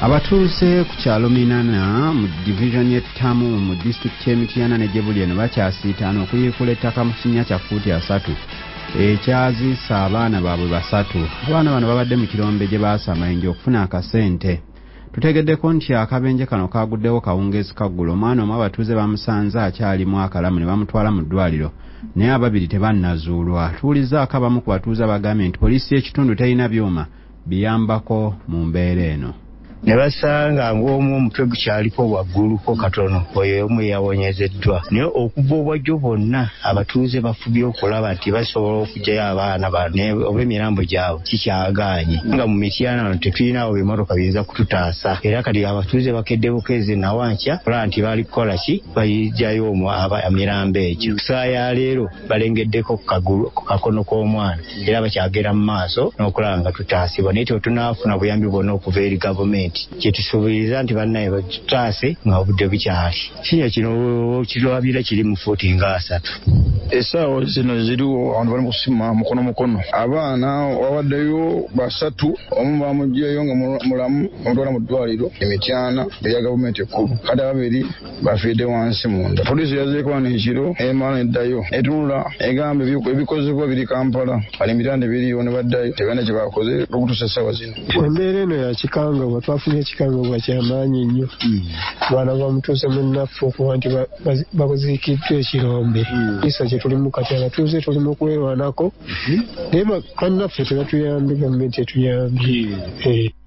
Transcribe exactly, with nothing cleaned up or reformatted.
Abatuuze ku kyalo Minana mu division y'ettamu mu district y'Emityana ne Gyebuli eno bakyasiitaana okuyiikula ettaka mu kinnya kya fuuti asatu ekyaziisa abaana baabwe basatu. Abaana bano babadde mu kirombe gye baasama enje okufuna akasente. Tutegeddeko nti akabenje kano kaaguddewo kawungeezi kaggulo. Omwana omu abatuuze bamusanze akyalimu akalamu ne bamutwala mu ddwaliro naye ababiri tebannazuulwa. Tuwulizzaako abamu ku batuuze abagambye nti poliisi y'ekitundu terina byuma biyambako mu mbeera eno. Ne basanga ng'omu omutwe gukyaliko wagguluko katono oyo omu yawonyezeddwa. Naye okuva obwajjo bonna abatuuze bafubye okulaba nti basobola okuggyayo abaana bano oba emirambo gyabwe kikyagaanye. Nga mu Mityana tetulinawo bimotoka biyinza kututaasa. Era kati abatuuze bakedde bukeezi nawankya okulaba nti bali kukola ki bayiggyayo emirambo egyo. Saa ya leero balengeddeko ku kakono k'omwana era bakyagera mu maaso n'okulaba nga tutaasibwa. Naye tetunaafuna buyambi bwonna okuva eri gavumenti kyetusuubiriza nti bannaye batutaase nga obudde bukyali. Kinnya kino kirwabira kiri mu fuuti nga asatu. Essaawa zino ziriwo abantu bali kusima mukono mukono. Abaana wabaddeyo basatu, omu bamuggyeyo nga mulamu bamutwala mu ddwaliro Emityana erya gavumenti ekkulu. Kati ababiri bafiidde wansi munda. Poliisi yazeeko wano ekiro emaana eddayo etunula egamba ebikozebwa biri Kampala. Bali Mityana biriyo ne baddayo tebalina kye bakoze okutuusa essaawa zino. Embeera eno ya kikangabwa twafunye ekikangabwa kyamaanyi nnyo. Abaana bamutuuse munnaffe okuba nti baziikiddwa ekirombe. Kisa kye tulimu kati abatuuze tulimu kwerwanako naye kannaffe tebatuyambye, gavumenti etuyambye.